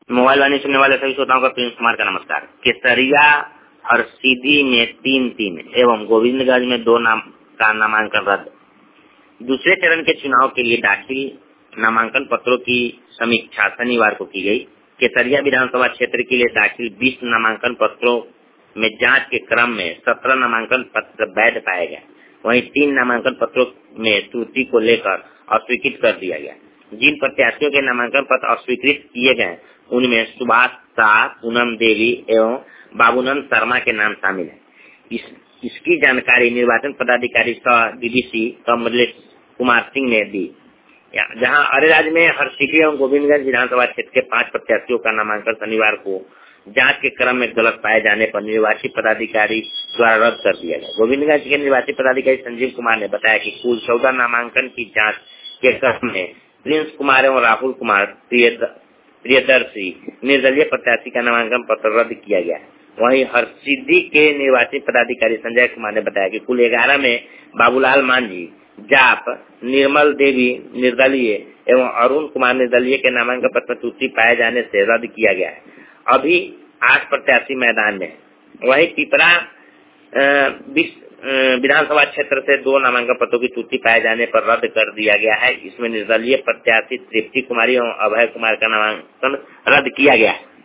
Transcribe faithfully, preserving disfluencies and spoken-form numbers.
Mobile वाणी सुनने वाले सभी श्रोताओं का प्रिंस कुमार का नमस्कार। केसरिया हरसिद्धि में तीन तीन एवं गोविंदगंज में दो नाम का नामांकन रद्द। दूसरे चरण के चुनाव के लिए दाखिल नामांकन पत्रों की समीक्षा शनिवार को की गई। केसरिया विधानसभा क्षेत्र के लिए दाखिल बीस नामांकन पत्रों में जांच के क्रम में सत्रह नामांकन पत्र वैध पाए गए। वहीं तीन नामांकन पत्रों में त्रुटि को लेकर अस्वीकृत कर दिया गया। जिन प्रत्याशियों के नामांकन पत्र अस्वीकृत किए गए उनमें सुभाष शाह, पूनम देवी एवं बाबूनंद शर्मा के नाम शामिल है। इस, इसकी जानकारी निर्वाचन पदाधिकारी सह डीडीसी कमलेश कुमार सिंह ने दी। जहां अरेराज में हरसिद्धि एवं गोविंदगंज विधानसभा क्षेत्र के पांच प्रत्याशियों का नामांकन शनिवार को जांच के क्रम में गलत पाए जाने पर निर्वाची पदाधिकारी द्वारा रद्द कर दिया गया। गोविंदगंज के निर्वाची पदाधिकारी संजीव कुमार ने बताया कि कुल चौदह नामांकन की जांच के क्रम में प्रिंस कुमार एवं राहुल कुमार प्रियदर्शी निर्दलीय प्रत्याशी का नामांकन पत्र रद्द किया गया। वहीं हरसिद्धि के निर्वाची पदाधिकारी संजय कुमार ने बताया कि कुल ग्यारह में बाबूलाल मांझी जाप, निर्मल देवी निर्दलीय एवं अरुण कुमार निर्दलीय के नामांकन पत्र में त्रुटि पाए जाने से रद्द किया गया है। अभी आठ प्रत्याशी मैदान में। वहीं पिपरा विधानसभा क्षेत्र से दो नामांकन पत्रों की त्रुटि पाए जाने पर रद्द कर दिया गया है। इसमें निर्दलीय प्रत्याशी तृप्ति कुमारी एवं अभय कुमार का नामांकन रद्द किया गया है।